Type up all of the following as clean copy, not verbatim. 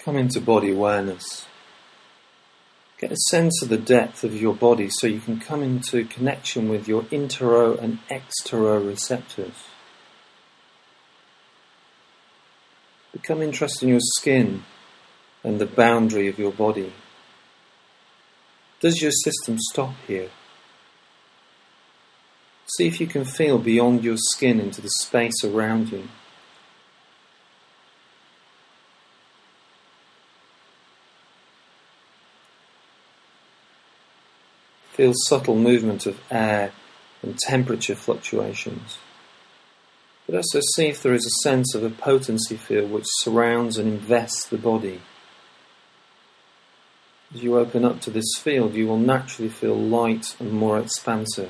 Come into body awareness. Get a sense of the depth of your body so you can come into connection with your intero and extero receptors. Become interested in your skin and the boundary of your body. Does your system stop here? See if you can feel beyond your skin into the space around you. Feel subtle movement of air and temperature fluctuations. But also see if there is a sense of a potency field which surrounds and invests the body. As you open up to this field, you will naturally feel light and more expansive.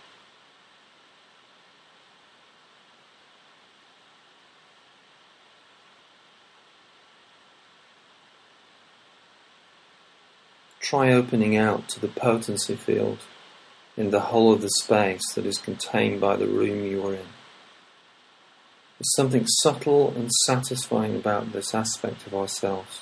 Try opening out to the potency field in the whole of the space that is contained by the room you are in. There's something subtle and satisfying about this aspect of ourselves.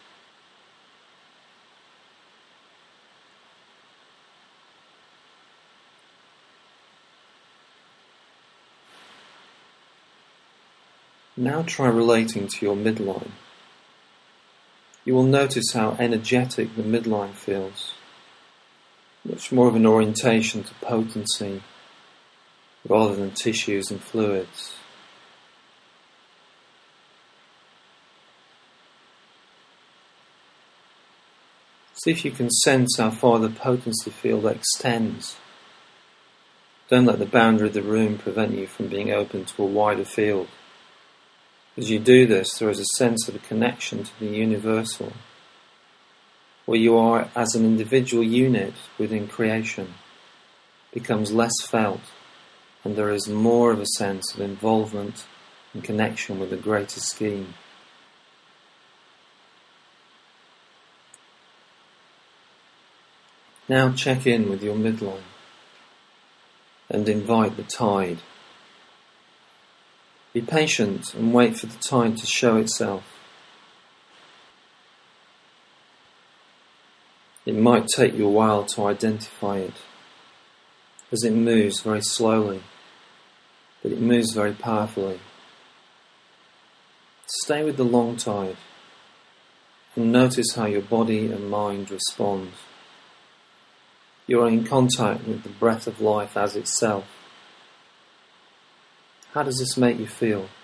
Now try relating to your midline. You will notice how energetic the midline feels. Much more of an orientation to potency rather than tissues and fluids. See if you can sense how far the potency field extends. Don't let the boundary of the room prevent you from being open to a wider field. As you do this, there is a sense of a connection to the universal, where you are as an individual unit within creation, becomes less felt, and there is more of a sense of involvement and connection with the greater scheme. Now check in with your midline and invite the tide. Be patient and wait for the tide to show itself. It might take you a while to identify it, as it moves very slowly, but it moves very powerfully. Stay with the long tide and notice how your body and mind respond. You are in contact with the breath of life as itself. How does this make you feel?